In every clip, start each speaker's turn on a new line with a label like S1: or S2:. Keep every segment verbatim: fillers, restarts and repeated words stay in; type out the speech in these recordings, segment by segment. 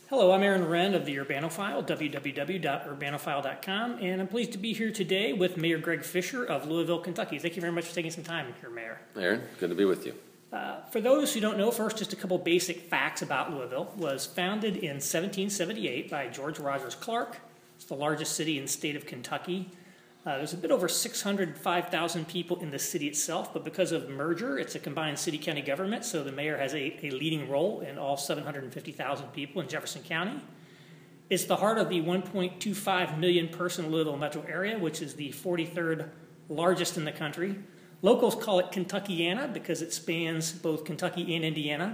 S1: Hello, I'm Aaron Wren of the Urbanophile, w w w dot urbanophile dot com, and I'm pleased to be here today with Mayor Greg Fisher of Louisville, Kentucky. Thank you very much for taking some time here, Mayor.
S2: Aaron, good to be with you.
S1: Uh, for those who don't know, first, just a couple basic facts about Louisville. It was founded in seventeen seventy-eight by George Rogers Clark. It's the largest city in the state of Kentucky. Uh, there's a bit over six hundred five thousand people in the city itself, but because of merger, it's a combined city-county government, so the mayor has a, a leading role in all seven hundred fifty thousand people in Jefferson County. It's the heart of the one point two five million person Louisville metro area, which is the forty-third largest in the country. Locals call it Kentuckiana because it spans both Kentucky and Indiana.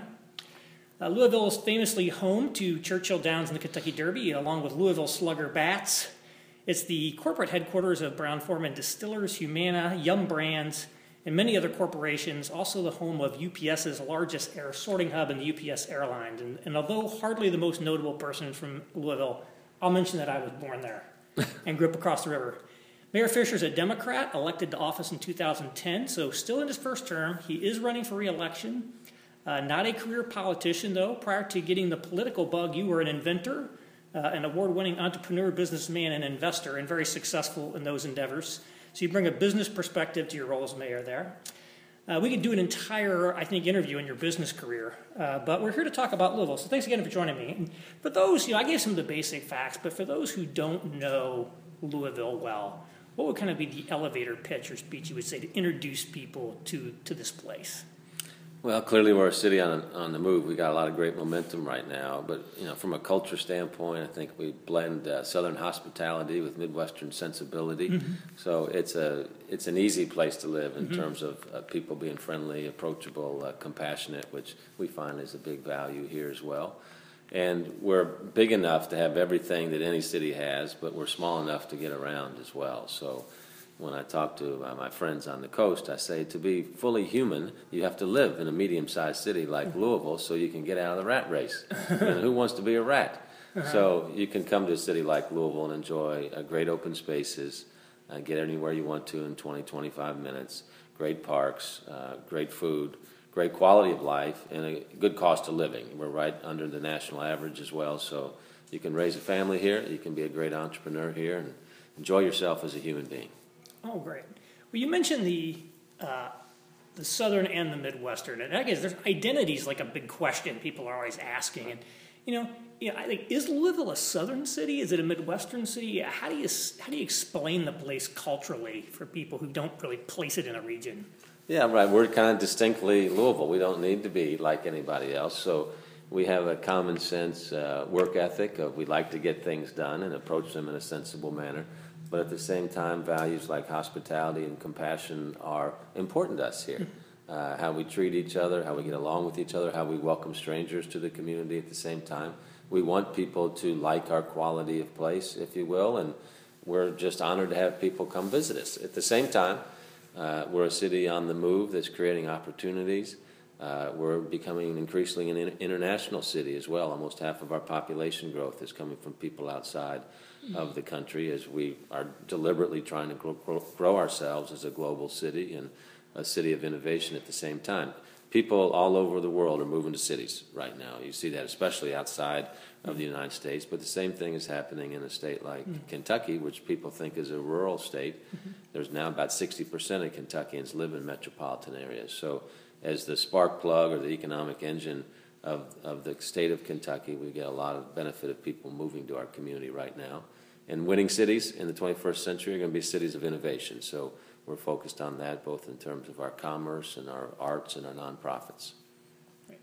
S1: Uh, Louisville is famously home to Churchill Downs and the Kentucky Derby, along with Louisville Slugger Bats. It's the corporate headquarters of Brown-Forman Distillers, Humana, Yum Brands, and many other corporations, also the home of UPS's largest air sorting hub in the U P S Airlines. And, and although hardly the most notable person from Louisville, I'll mention that I was born there and grew up across the river. Mayor Fisher is a Democrat, elected to office in two thousand ten, so still in his first term. He is running for re-election. Uh, not a career politician, though. Prior to getting the political bug, you were an inventor, Uh, an award-winning entrepreneur, businessman, and investor, and very successful in those endeavors. So you bring a business perspective to your role as mayor there. Uh, we could do an entire, I think, interview on your business career, uh, but we're here to talk about Louisville. So thanks again for joining me. And for those, you know, I gave some of the basic facts, but for those who don't know Louisville well, what would kind of be the elevator pitch or speech you would say to introduce people to, to this place?
S2: Well, clearly we're a city on on the move. We got a lot of great momentum right now, but you know, from a culture standpoint, I think we blend uh, Southern hospitality with Midwestern sensibility. Mm-hmm. So it's a it's an easy place to live in mm-hmm. terms of uh, people being friendly, approachable, uh, compassionate, which we find is a big value here as well. And we're big enough to have everything that any city has, but we're small enough to get around as well. So when I talk to uh, my friends on the coast, I say to be fully human, you have to live in a medium-sized city like Louisville so you can get out of the rat race. And who wants to be a rat? Uh-huh. So you can come to a city like Louisville and enjoy uh, great open spaces, uh, get anywhere you want to in twenty, twenty-five minutes, great parks, uh, great food, great quality of life, and a good cost of living. We're right under the national average as well, so you can raise a family here, you can be a great entrepreneur here, and enjoy yourself as a human being.
S1: Oh, great. Well, you mentioned the uh, the Southern and the Midwestern, and I guess there's identity's like a big question people are always asking. And you know, you know, I think, is Louisville a Southern city? Is it a Midwestern city? How do you how do you explain the place culturally for people who don't really place it in a region?
S2: Yeah, right. We're kind of distinctly Louisville. We don't need to be like anybody else, so we have a common sense uh, work ethic of we like to get things done and approach them in a sensible manner. But at the same time, values like hospitality and compassion are important to us here. Uh, how we treat each other, how we get along with each other, how we welcome strangers to the community at the same time. We want people to like our quality of place, if you will, and we're just honored to have people come visit us. At the same time, uh, we're a city on the move that's creating opportunities. Uh, we're becoming an increasingly an international city as well. Almost half of our population growth is coming from people outside of the country as we are deliberately trying to grow, grow, grow ourselves as a global city and a city of innovation at the same time. People all over the world are moving to cities right now. You see that especially outside of the United States, but the same thing is happening in a state like mm-hmm. Kentucky, which people think is a rural state. Mm-hmm. There's now about sixty percent of Kentuckians live in metropolitan areas. So as the spark plug or the economic engine of, of the state of Kentucky, we get a lot of benefit of people moving to our community right now. And winning cities in the twenty-first century are going to be cities of innovation. So we're focused on that both in terms of our commerce and our arts and our nonprofits.
S1: Right.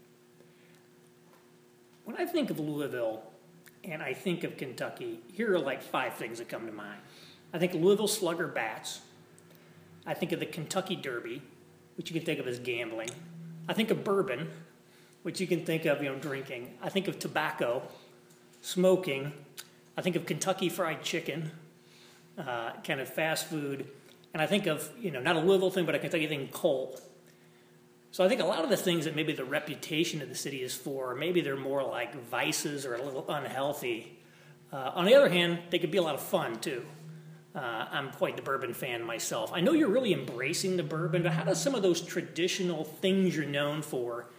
S1: When I think of Louisville and I think of Kentucky, here are like five things that come to mind. I think Louisville Slugger Bats. I think of the Kentucky Derby, which you can think of as gambling. I think of bourbon, which you can think of, you know, drinking. I think of tobacco, smoking. I think of Kentucky Fried Chicken, uh, kind of fast food. And I think of, you know, not a Louisville thing, but a Kentucky thing, coal. So I think a lot of the things that maybe the reputation of the city is for, maybe they're more like vices or a little unhealthy. Uh, on the other hand, they could be a lot of fun, too. Uh, I'm quite the bourbon fan myself. I know you're really embracing the bourbon, but how does some of those traditional things you're known for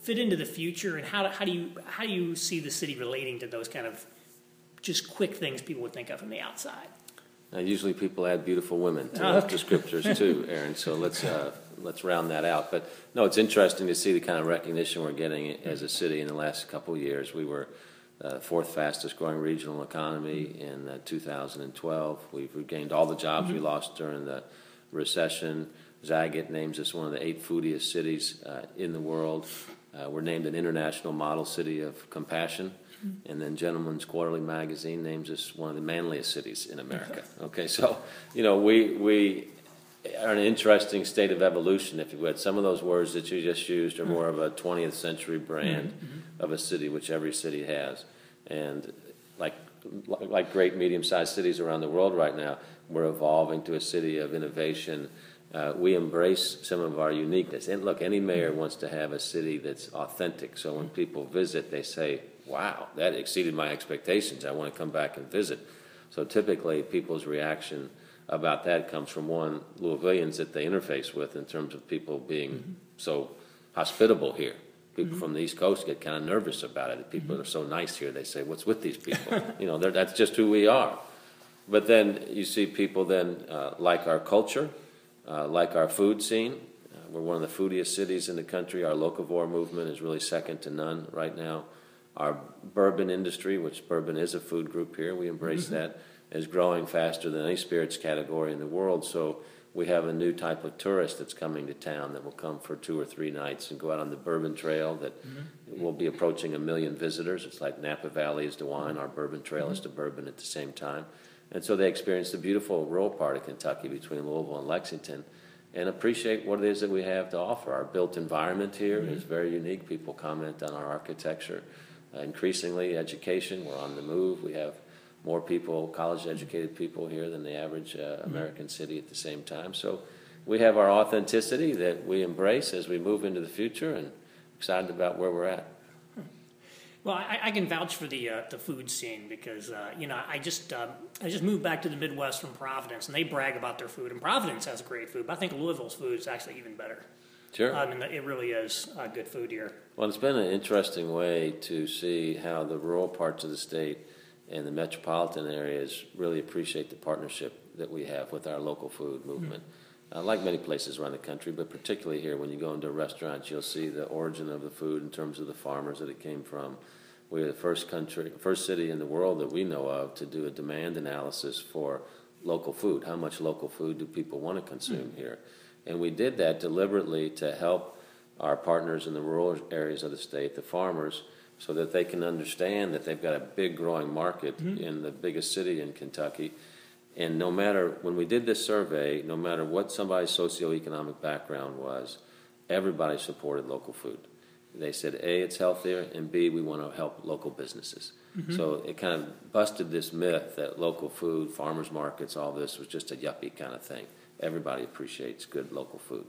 S1: fit into the future, and how do, how do you how do you see the city relating to those kind of just quick things people would think of from the outside?
S2: Now, usually people add beautiful women to those descriptors too, Aaron. So let's uh, let's round that out. But no, it's interesting to see the kind of recognition we're getting as a city in the last couple of years. We were uh, fourth fastest growing regional economy in uh, two thousand twelve. We've regained all the jobs mm-hmm. we lost during the recession. Zagat names us one of the eight foodiest cities uh, in the world. Uh, we're named an international model city of compassion. And then Gentleman's Quarterly magazine names us one of the manliest cities in America. Okay, so, you know, we we are in an interesting state of evolution, if you would. Some of those words that you just used are more of a twentieth century brand mm-hmm. of a city, which every city has. And like like great medium-sized cities around the world right now, we're evolving to a city of innovation. Uh, we embrace some of our uniqueness. And look, any mayor wants to have a city that's authentic. So when people visit, they say, wow, that exceeded my expectations. I want to come back and visit. So typically people's reaction about that comes from, one, Louisvillians that they interface with in terms of people being mm-hmm. so hospitable here. People mm-hmm. from the East Coast get kind of nervous about it. People mm-hmm. are so nice here. They say, what's with these people? You know, that's just who we are. But then you see people then uh, like our culture, uh, like our food scene. Uh, we're one of the foodiest cities in the country. Our locavore movement is really second to none right now. Our bourbon industry, which bourbon is a food group here, we embrace mm-hmm. that, is growing faster than any spirits category in the world. So we have a new type of tourist that's coming to town that will come for two or three nights and go out on the Bourbon Trail that mm-hmm. will be approaching a million visitors. It's like Napa Valley is to wine, our Bourbon Trail mm-hmm. is to bourbon at the same time. And so they experience the beautiful rural part of Kentucky between Louisville and Lexington and appreciate what it is that we have to offer. Our built environment here mm-hmm. is very unique. People comment on our architecture. Uh, increasingly, education, we're on the move. We have more people, college-educated people here than the average uh, American city at the same time. So we have our authenticity that we embrace as we move into the future and excited about where we're at.
S1: Well, I, I can vouch for the uh, the food scene because, uh, you know, I just uh, I just moved back to the Midwest from Providence, and they brag about their food. And Providence has great food, but I think Louisville's food is actually even better.
S2: Sure.
S1: I mean, it really is uh, good food here.
S2: Well, it's been an interesting way to see how the rural parts of the state and the metropolitan areas really appreciate the partnership that we have with our local food movement. Mm-hmm. Uh, like many places around the country, but particularly here, when you go into restaurants, you'll see the origin of the food in terms of the farmers that it came from. We're the first country, first city in the world that we know of to do a demand analysis for local food. How much local food do people want to consume mm-hmm. here? And we did that deliberately to help our partners in the rural areas of the state, the farmers, so that they can understand that they've got a big growing market mm-hmm. in the biggest city in Kentucky. And no matter, when we did this survey, no matter what somebody's socioeconomic background was, everybody supported local food. They said, A, it's healthier, and B, we want to help local businesses. Mm-hmm. So it kind of busted this myth that local food, farmers markets, all this was just a yuppie kind of thing. Everybody appreciates good local food.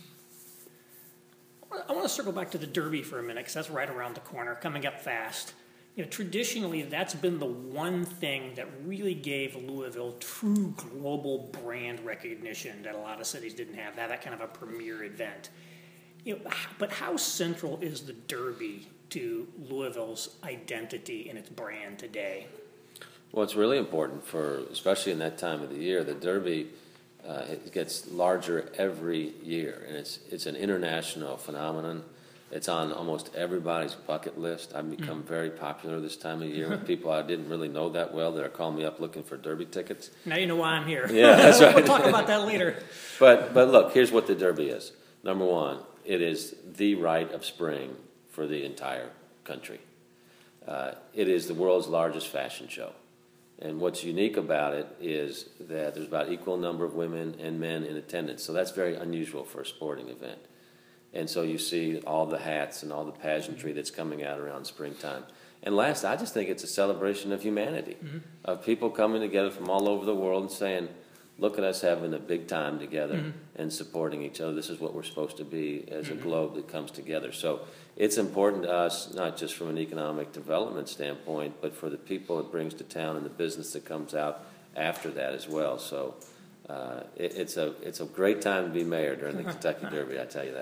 S1: I want to circle back to the Derby for a minute because that's right around the corner, coming up fast. You know, traditionally, that's been the one thing that really gave Louisville true global brand recognition that a lot of cities didn't have. That that kind of a premier event. You know, but how central is the Derby to Louisville's identity and its brand today?
S2: Well, it's really important for, especially in that time of the year, the Derby. Uh, it gets larger every year, and it's it's an international phenomenon. It's on almost everybody's bucket list. I've become mm. very popular this time of year with people I didn't really know that well that are calling me up looking for Derby tickets.
S1: Now you know why I'm here.
S2: Yeah, that's right.
S1: We'll talk about that later.
S2: But but look, here's what the Derby is. Number one, it is the rite of spring for the entire country. Uh, it is the world's largest fashion show. And what's unique about it is that there's about equal number of women and men in attendance. So that's very unusual for a sporting event. And so you see all the hats and all the pageantry that's coming out around springtime. And last, I just think it's a celebration of humanity, mm-hmm. of people coming together from all over the world and saying, look at us having a big time together mm-hmm. and supporting each other. This is what we're supposed to be as mm-hmm. a globe that comes together. So it's important to us, not just from an economic development standpoint, but for the people it brings to town and the business that comes out after that as well. So uh, it, it's a it's a great time to be mayor during the Kentucky Derby, I tell you that.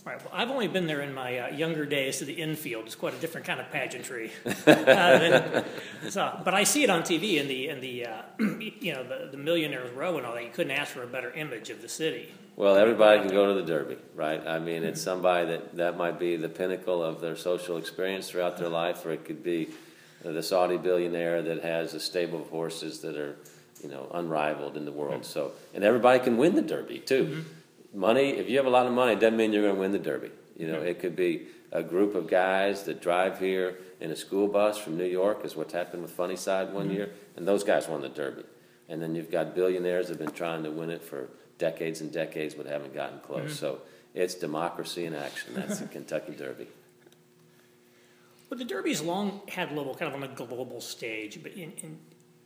S1: All right. Well, I've only been there in my uh, younger days to the infield. It's quite a different kind of pageantry. uh, than, so, but I see it on T V in the in the uh, you know the, the Millionaires Row and all that. You couldn't ask for a better image of the city.
S2: Well, everybody can go to the Derby, right? I mean, it's somebody that that might be the pinnacle of their social experience throughout their life, or it could be the Saudi billionaire that has a stable of horses that are, you know, unrivaled in the world. So, and everybody can win the Derby too. Mm-hmm. Money, if you have a lot of money, it doesn't mean you're going to win the Derby. You know, mm-hmm. It could be a group of guys that drive here in a school bus from New York, is what's happened with Funny Side one mm-hmm. year, and those guys won the Derby. And then you've got billionaires that have been trying to win it for decades and decades but haven't gotten close. Mm-hmm. So it's democracy in action. That's the Kentucky Derby.
S1: Well, the Derby's long had Louisville kind of on a global stage, but in, in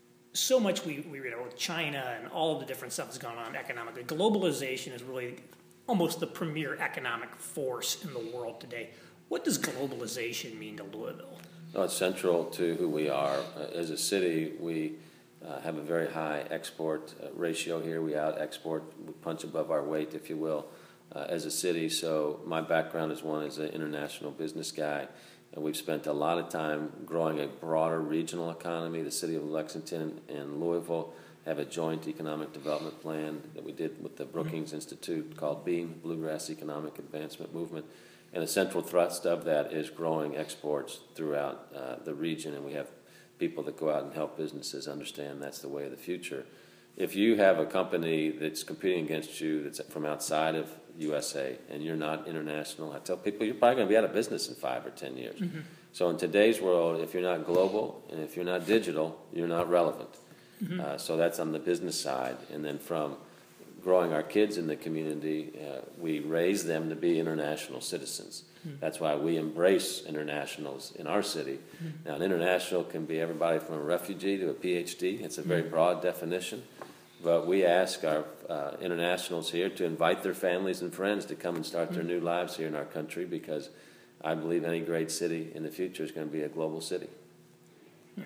S1: so much we, we read about China and all of the different stuff that's gone on economically. Globalization is really almost the premier economic force in the world today. What does globalization mean to Louisville?
S2: No, it's central to who we are. Uh, as a city, we uh, have a very high export uh, ratio here. We out-export, we punch above our weight, if you will, uh, as a city. So my background is one as an international business guy. And we've spent a lot of time growing a broader regional economy. The city of Lexington and Louisville have a joint economic development plan that we did with the Brookings mm-hmm. Institute called BEAM, Bluegrass Economic Advancement Movement. And the central thrust of that is growing exports throughout uh, the region. And we have people that go out and help businesses understand that's the way of the future. If you have a company that's competing against you that's from outside of U S A and you're not international, I tell people you're probably going to be out of business in five or ten years. Mm-hmm. So in today's world, if you're not global and if you're not digital, you're not relevant. Mm-hmm. Uh, so that's on the business side. And then from growing our kids in the community, uh, we raise them to be international citizens. Mm-hmm. That's why we embrace internationals in our city. Mm-hmm. Now, an international can be everybody from a refugee to a P H D. It's a very mm-hmm. broad definition. But we ask our uh, internationals here to invite their families and friends to come and start mm-hmm. their new lives here in our country, because I believe any great city in the future is going to be a global city.
S1: Yeah.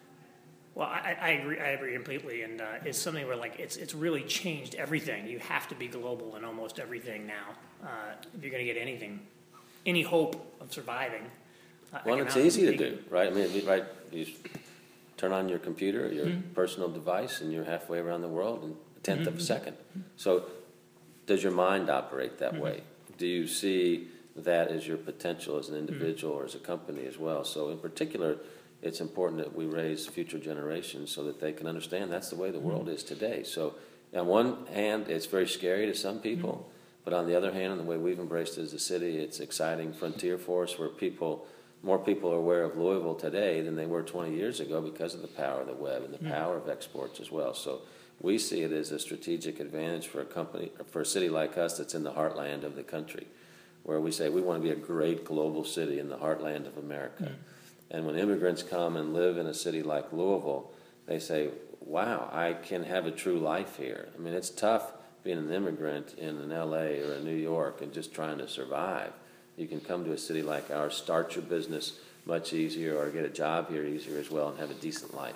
S1: Well, I, I agree. I agree completely, and uh, it's something where like it's it's really changed everything. You have to be global in almost everything now uh, if you're going to get anything, any hope of surviving. Uh,
S2: well, it's easy to do, right? I mean, right? You turn on your computer, your mm-hmm. personal device, and you're halfway around the world in a tenth mm-hmm. of a second. So does your mind operate that mm-hmm. way? Do you see that as your potential as an individual mm-hmm. or as a company as well? So in particular, it's important that we raise future generations so that they can understand that's the way the mm-hmm. world is today. So on one hand, it's very scary to some people, mm-hmm. but on the other hand, and the way we've embraced it as a city, it's exciting frontier for us where people... More people are aware of Louisville today than they were twenty years ago because of the power of the web and the mm-hmm. power of exports as well. So we see it as a strategic advantage for a company, for a city like us that's in the heartland of the country, where we say we want to be a great global city in the heartland of America. Mm-hmm. And when immigrants come and live in a city like Louisville, they say, wow, I can have a true life here. I mean, it's tough being an immigrant in an L A or a New York and just trying to survive. You can come to a city like ours, start your business much easier, or get a job here easier as well, and have a decent life.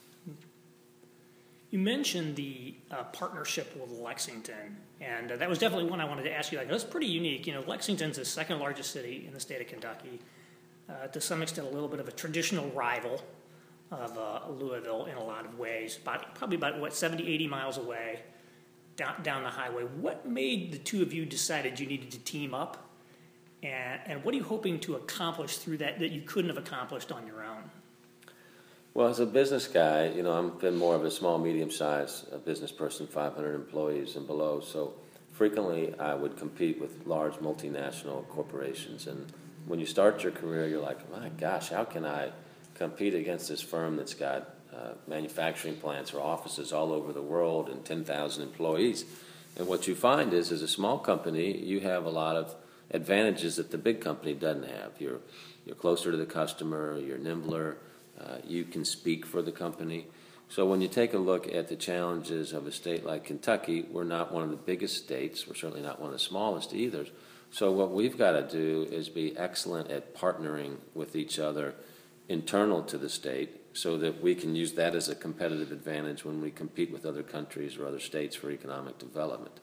S1: You mentioned the uh, partnership with Lexington, and uh, that was definitely one I wanted to ask you. Like, that's pretty unique. You know, Lexington's the second largest city in the state of Kentucky. Uh, to some extent, a little bit of a traditional rival of uh, Louisville in a lot of ways. About, probably about, what, seventy, eighty miles away down, down the highway. What made the two of you decide you needed to team up? And, and what are you hoping to accomplish through that that you couldn't have accomplished on your own?
S2: Well, as a business guy, you know, I've been more of a small, medium-sized uh, business person, five hundred employees and below. So frequently I would compete with large multinational corporations. And when you start your career, you're like, my gosh, how can I compete against this firm that's got uh, manufacturing plants or offices all over the world and ten thousand employees? And what you find is, as a small company, you have a lot of advantages that the big company doesn't have. You're you're closer to the customer, you're nimbler, uh, you can speak for the company. So when you take a look at the challenges of a state like Kentucky, we're not one of the biggest states, we're certainly not one of the smallest either. So what we've got to do is be excellent at partnering with each other internal to the state so that we can use that as a competitive advantage when we compete with other countries or other states for economic development.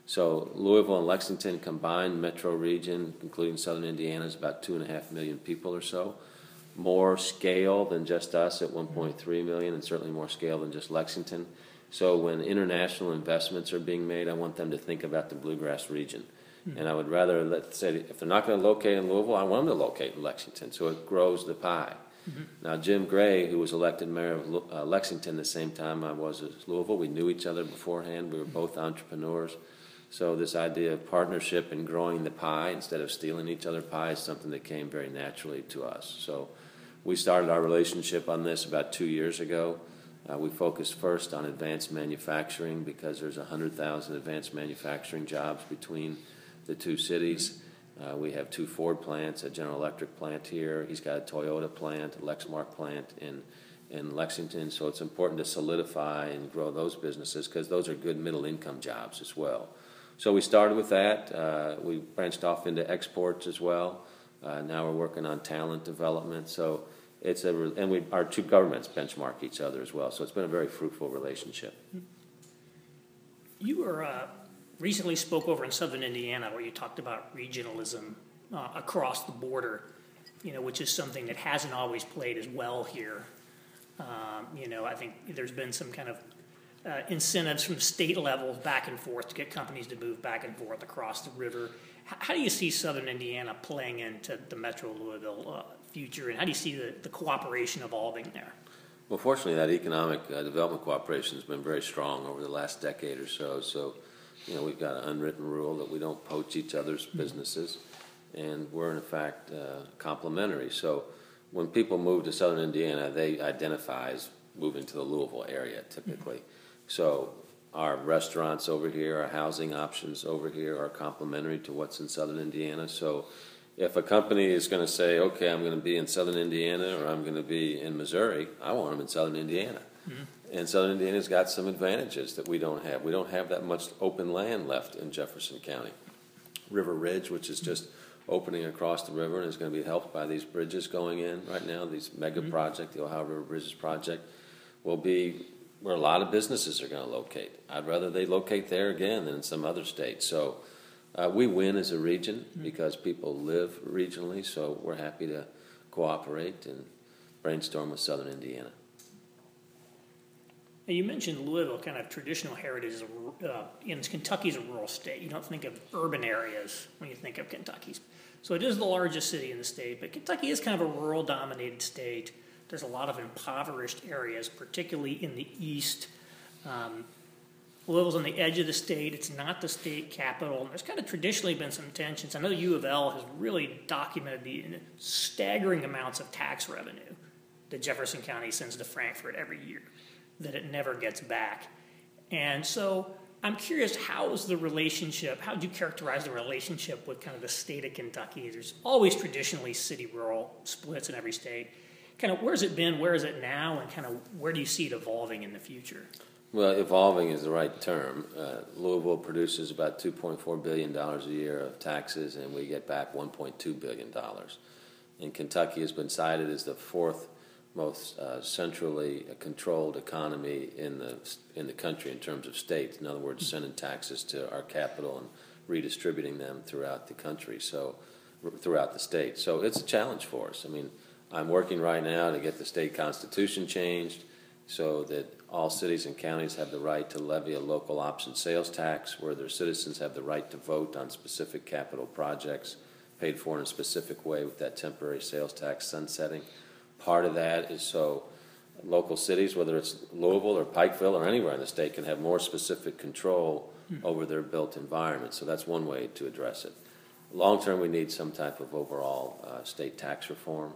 S2: So Louisville and Lexington combined metro region, including southern Indiana, is about two and a half million people or so. More scale than just us at one point three million, and certainly more scale than just Lexington. So when international investments are being made, I want them to think about the Bluegrass region. Mm-hmm. And I would rather, let's say, if they're not going to locate in Louisville, I want them to locate in Lexington, so it grows the pie. Mm-hmm. Now, Jim Gray, who was elected mayor of uh, Lexington the same time I was at Louisville, we knew each other beforehand. We were both entrepreneurs. So this idea of partnership and growing the pie instead of stealing each other's pie is something that came very naturally to us. So we started our relationship on this about two years ago. Uh, we focused first on advanced manufacturing because there's one hundred thousand advanced manufacturing jobs between the two cities. Uh, we have two Ford plants, a General Electric plant here. He's got a Toyota plant, a Lexmark plant in, in Lexington. So it's important to solidify and grow those businesses because those are good middle income jobs as well. So we started with that. Uh, we branched off into exports as well. Uh, now we're working on talent development. So it's a, and we, our two governments benchmark each other as well. So it's been a very fruitful relationship.
S1: You were uh, recently spoke over in southern Indiana where you talked about regionalism uh, across the border, you know, which is something that hasn't always played as well here. Um, you know, I think there's been some kind of Uh, incentives from state levels back and forth to get companies to move back and forth across the river. H- how do you see southern Indiana playing into the Metro Louisville uh, future, and how do you see the, the cooperation evolving there?
S2: Well, fortunately, that economic uh, development cooperation has been very strong over the last decade or so. So, you know, we've got an unwritten rule that we don't poach each other's businesses, and we're, in fact, uh, complementary. So when people move to southern Indiana, they identify as moving to the Louisville area, typically. Mm-hmm. So our restaurants over here, our housing options over here are complementary to what's in southern Indiana. So if a company is going to say, okay, I'm going to be in southern Indiana or I'm going to be in Missouri, I want them in southern Indiana. Mm-hmm. And southern Indiana's got some advantages that we don't have. We don't have that much open land left in Jefferson County. River Ridge, which is just opening across the river and is going to be helped by these bridges going in right now, these mega mm-hmm. project, the Ohio River Bridges project, will be where a lot of businesses are going to locate. I'd rather they locate there again than in some other state. So uh, we win as a region mm-hmm. because people live regionally, so we're happy to cooperate and brainstorm with southern Indiana.
S1: Now you mentioned Louisville, kind of traditional heritage. Uh, in Kentucky is a rural state. You don't think of urban areas when you think of Kentucky. So it is the largest city in the state, but Kentucky is kind of a rural-dominated state. There's a lot of impoverished areas, particularly in the east. Um, Louisville's on the edge of the state. It's not the state capital. And there's kind of traditionally been some tensions. I know U of L has really documented the staggering amounts of tax revenue that Jefferson County sends to Frankfort every year, that it never gets back. And so I'm curious, how is the relationship, how would you characterize the relationship with kind of the state of Kentucky? There's always traditionally city-rural splits in every state. Kind of where's it been, where is it now, and kind of where do you see it evolving in the future?
S2: Well, evolving is the right term. Uh, Louisville produces about two point four billion dollars a year of taxes, and we get back one point two billion dollars. And Kentucky has been cited as the fourth most uh, centrally controlled economy in the in the country in terms of states. In other words, sending taxes to our capital and redistributing them throughout the country, so throughout the state. So it's a challenge for us. I mean, I'm working right now to get the state constitution changed so that all cities and counties have the right to levy a local option sales tax where their citizens have the right to vote on specific capital projects paid for in a specific way with that temporary sales tax sunsetting. Part of that is so local cities, whether it's Louisville or Pikeville or anywhere in the state, can have more specific control mm-hmm. over their built environment. So that's one way to address it. Long term, we need some type of overall uh, state tax reform.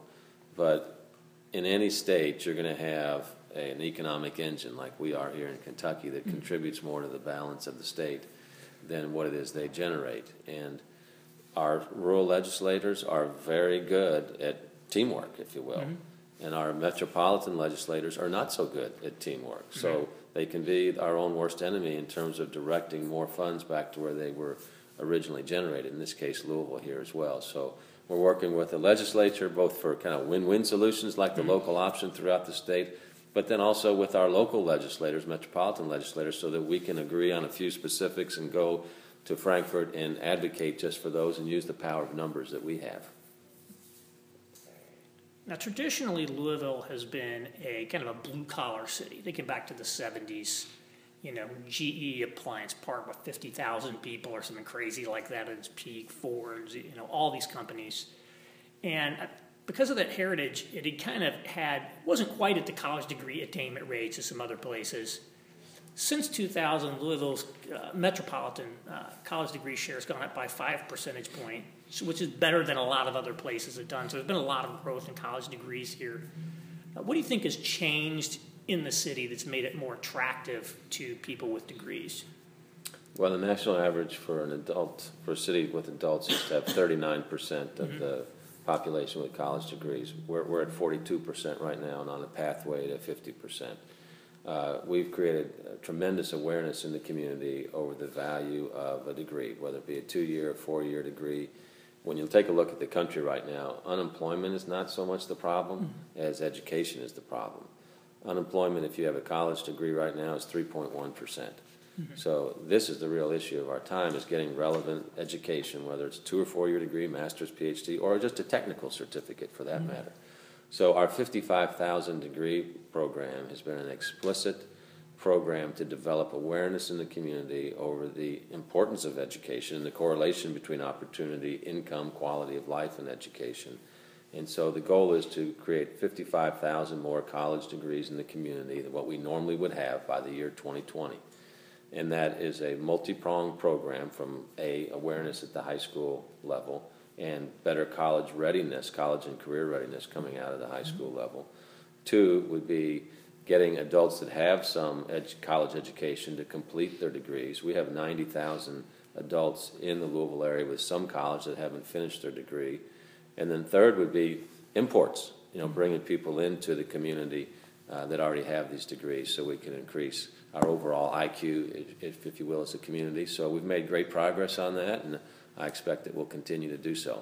S2: But in any state, you're going to have a, an economic engine like we are here in Kentucky that mm-hmm. contributes more to the balance of the state than what it is they generate. And our rural legislators are very good at teamwork, if you will. Mm-hmm. And our metropolitan legislators are not so good at teamwork. Mm-hmm. So they can be our own worst enemy in terms of directing more funds back to where they were originally generated, in this case, Louisville here as well. So we're working with the legislature both for kind of win-win solutions like the mm-hmm. local option throughout the state, but then also with our local legislators, metropolitan legislators, so that we can agree on a few specifics and go to Frankfort and advocate just for those and use the power of numbers that we have.
S1: Now, traditionally, Louisville has been a kind of a blue-collar city. Thinking back to the seventies, you know, G E Appliance Park with fifty thousand people or something crazy like that at its peak, Ford, you know, all these companies. And because of that heritage, it had kind of had, wasn't quite at the college degree attainment rates as some other places. Since two thousand, Louisville's uh, metropolitan uh, college degree share has gone up by five percentage points, which is better than a lot of other places have done. So there's been a lot of growth in college degrees here. Uh, what do you think has changed in the city that's made it more attractive to people with degrees?
S2: Well, the national average for an adult, for a city with adults, is to have thirty-nine percent of mm-hmm. the population with college degrees. We're, we're at forty-two percent right now and on a pathway to fifty percent. Uh, we've created a tremendous awareness in the community over the value of a degree, whether it be a two-year or four-year degree. When you take a look at the country right now, unemployment is not so much the problem mm-hmm. as education is the problem. Unemployment, if you have a college degree right now, is three point one percent. Mm-hmm. So this is the real issue of our time, is getting relevant education, whether it's a two or four-year degree, master's, P H D, or just a technical certificate for that mm-hmm. matter. So our fifty-five thousand degree program has been an explicit program to develop awareness in the community over the importance of education and the correlation between opportunity, income, quality of life, and education. And so the goal is to create fifty-five thousand more college degrees in the community than what we normally would have by the year twenty twenty. And that is a multi-pronged program from A, awareness at the high school level, and better college readiness, college and career readiness coming out of the high school level. Two would be getting adults that have some ed- college education to complete their degrees. We have ninety thousand adults in the Louisville area with some college that haven't finished their degree. And then third would be imports, you know, bringing people into the community uh, that already have these degrees so we can increase our overall I Q, if, if you will, as a community. So we've made great progress on that, and I expect that we'll continue to do so.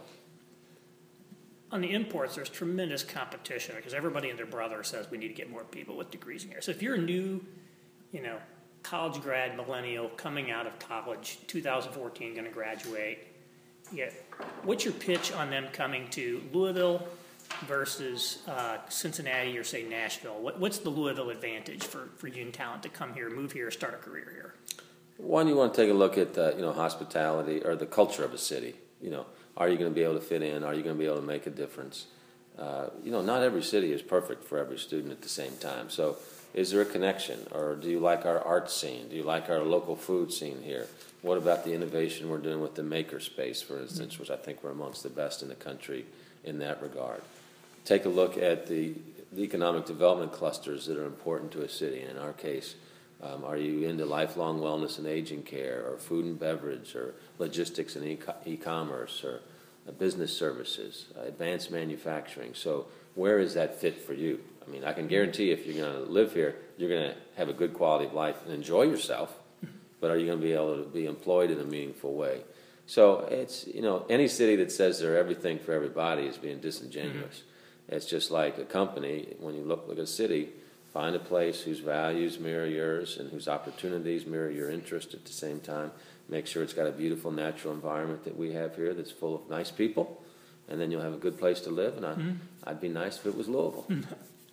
S1: On the imports, there's tremendous competition because everybody and their brother says we need to get more people with degrees in here. So if you're a new, you know, college grad millennial coming out of college, two thousand fourteen, going to graduate, yeah, what's your pitch on them coming to Louisville versus uh, Cincinnati or, say, Nashville? What, what's the Louisville advantage for, for young talent to come here, move here, start a career here?
S2: One, you want to take a look at the, you know, hospitality or the culture of a city. You know, are you going to be able to fit in? Are you going to be able to make a difference? Uh, you know, not every city is perfect for every student at the same time. So is there a connection? Or do you like our art scene? Do you like our local food scene here? What about the innovation we're doing with the maker space, for instance, mm-hmm. which I think we're amongst the best in the country in that regard? Take a look at the, the economic development clusters that are important to a city. In our case, Um, are you into lifelong wellness and aging care, or food and beverage, or logistics and e- e-commerce, or uh, business services, uh, advanced manufacturing? So where is that fit for you? I mean, I can guarantee if you're going to live here, you're going to have a good quality of life and enjoy yourself, but are you going to be able to be employed in a meaningful way? So it's, you know, any city that says they're everything for everybody is being disingenuous. Mm-hmm. It's just like a company. When you look at a city, find a place whose values mirror yours and whose opportunities mirror your interest at the same time. Make sure it's got a beautiful natural environment that we have here that's full of nice people, and then you'll have a good place to live. And I, mm-hmm. I'd be nice if it was Louisville. Mm-hmm.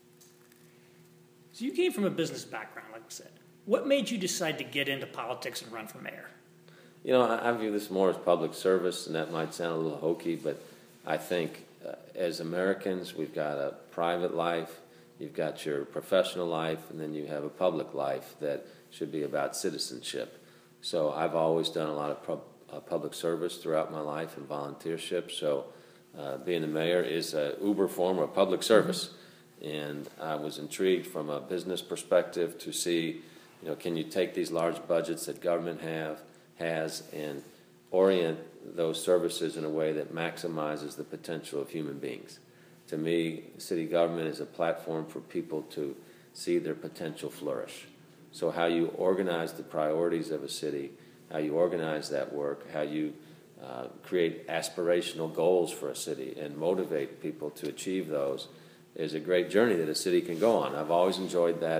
S1: So you came from a business background, like I said. What made you decide to get into politics and run for mayor?
S2: You know, I, I view this more as public service, and that might sound a little hokey, but I think uh, as Americans, we've got a private life, you've got your professional life, and then you have a public life that should be about citizenship. So I've always done a lot of pub, uh, public service throughout my life and volunteership. So uh, being a mayor is an uber form of public service. And I was intrigued from a business perspective to see, you know, can you take these large budgets that government have has and orient those services in a way that maximizes the potential of human beings. To me, city government is a platform for people to see their potential flourish. So how you organize the priorities of a city, how you organize that work, how you uh, create aspirational goals for a city and motivate people to achieve those is a great journey that a city can go on. I've always enjoyed that,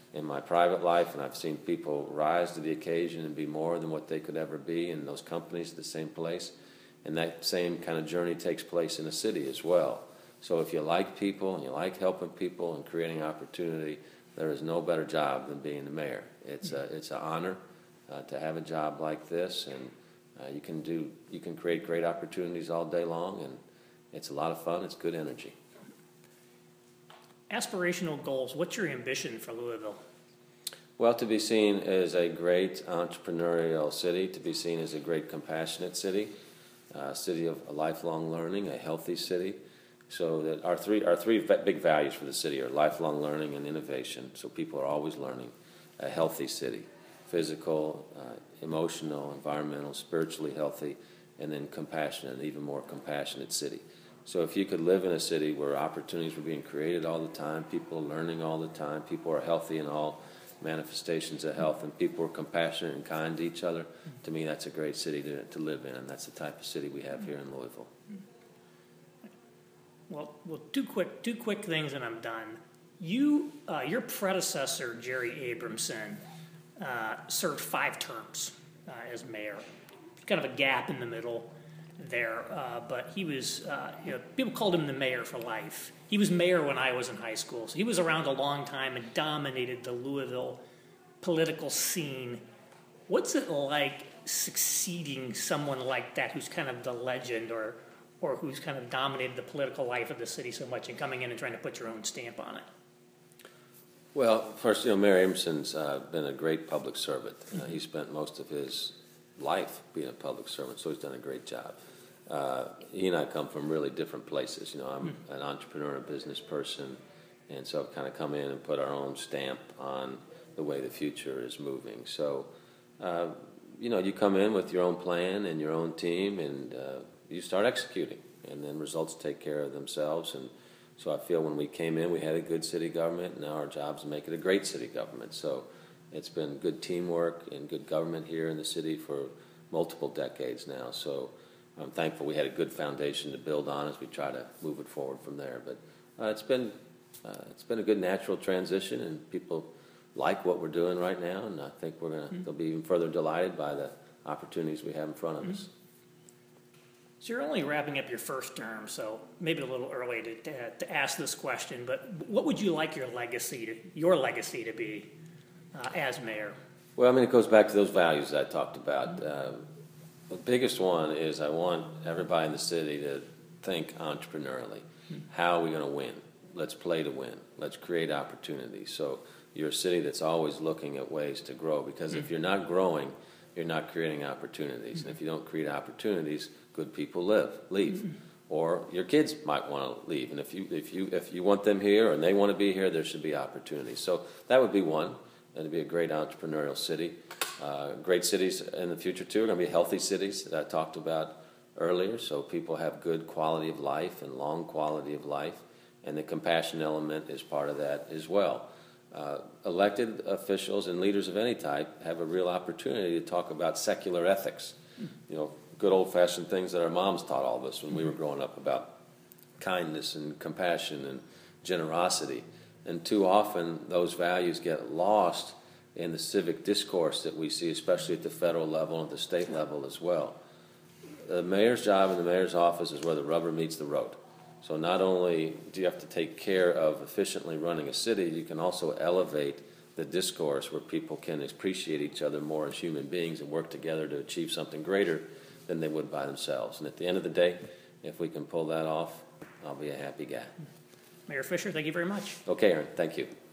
S2: in my private life, and I've seen people rise to the occasion and be more than what they could ever be in those companies, the same place. And that same kind of journey takes place in a city as well. So if you like people and you like helping people and creating opportunity, there is no better job than being the mayor. It's a, it's an honor uh, to have a job like this, and uh, you can do you can create great opportunities all day long, and it's a lot of fun. It's good energy.
S1: Aspirational goals. What's your ambition for Louisville?
S2: Well, to be seen as a great entrepreneurial city, to be seen as a great compassionate city, a city of lifelong learning, a healthy city. So that our three our three big values for the city are lifelong learning and innovation. So people are always learning. A healthy city, physical, uh, emotional, environmental, spiritually healthy, and then compassionate, an even more compassionate city. So if you could live in a city where opportunities were being created all the time, people are learning all the time, people are healthy in all manifestations of health, and people are compassionate and kind to each other, to me that's a great city to, to live in, and that's the type of city we have here in Louisville.
S1: Well, well, two quick, two quick things, and I'm done. You, uh, your predecessor, Jerry Abramson, uh, served five terms uh, as mayor. Kind of a gap in the middle there, uh, but he was, uh, you know, people called him the mayor for life. He was mayor when I was in high school, so he was around a long time and dominated the Louisville political scene. What's it like succeeding someone like that, who's kind of the legend, or or who's kind of dominated the political life of the city so much, and coming in and trying to put your own stamp on it?
S2: Well, first, you know, Mayor Abramson's uh, been a great public servant. Uh, he spent most of his life being a public servant, so he's done a great job. Uh, he and I come from really different places. You know, I'm mm. an entrepreneur, a business person, and so I've kind of come in and put our own stamp on the way the future is moving. So, uh, you know, you come in with your own plan and your own team, and uh, you start executing, and then results take care of themselves. And so I feel when we came in, we had a good city government, and now our job is to make it a great city government. So it's been good teamwork and good government here in the city for multiple decades now. So I'm thankful we had a good foundation to build on as we try to move it forward from there. But uh, it's been uh, it's been a good natural transition, and people like what we're doing right now, and I think we're gonna mm-hmm. they'll be even further delighted by the opportunities we have in front of mm-hmm. us.
S1: So you're only wrapping up your first term, so maybe a little early to, to, to ask this question, but what would you like your legacy to, your legacy to be uh, as mayor?
S2: Well, I mean, it goes back to those values I talked about. Uh, the biggest one is I want everybody in the city to think entrepreneurially. Mm-hmm. How are we going to win? Let's play to win. Let's create opportunities. So you're a city that's always looking at ways to grow, because mm-hmm. if you're not growing, you're not creating opportunities. Mm-hmm. And if you don't create opportunities, good people live, leave. Mm-hmm. Or your kids might want to leave. And if you if you if you want them here and they want to be here, there should be opportunities. So that would be one. And to be a great entrepreneurial city. Uh, great cities in the future too are going to be healthy cities that I talked about earlier. So people have good quality of life and long quality of life. And the compassion element is part of that as well. Uh, elected officials and leaders of any type have a real opportunity to talk about secular ethics. You know, good old-fashioned things that our moms taught all of us when we were growing up about kindness and compassion and generosity. And too often those values get lost in the civic discourse that we see, especially at the federal level and at the state level as well. The mayor's job in the mayor's office is where the rubber meets the road. So not only do you have to take care of efficiently running a city, you can also elevate the discourse where people can appreciate each other more as human beings and work together to achieve something greater than they would by themselves. And at the end of the day, if we can pull that off, I'll be a happy guy.
S1: Mayor Fisher, thank you very much.
S2: Okay, Aaron, thank you.